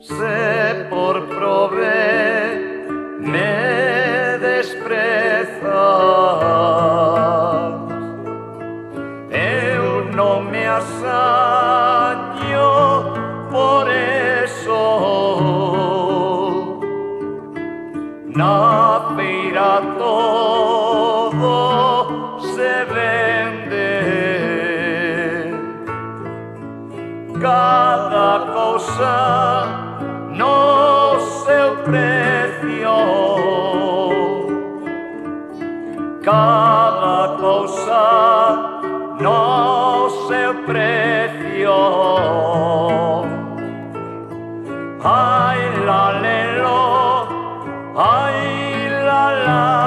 se por prove me desprezas. Eu non me asaño por eso. Na feira todo se vende, cada cousa no seu precio, cada cousa no seu precio. Ay la lelo, ay la la.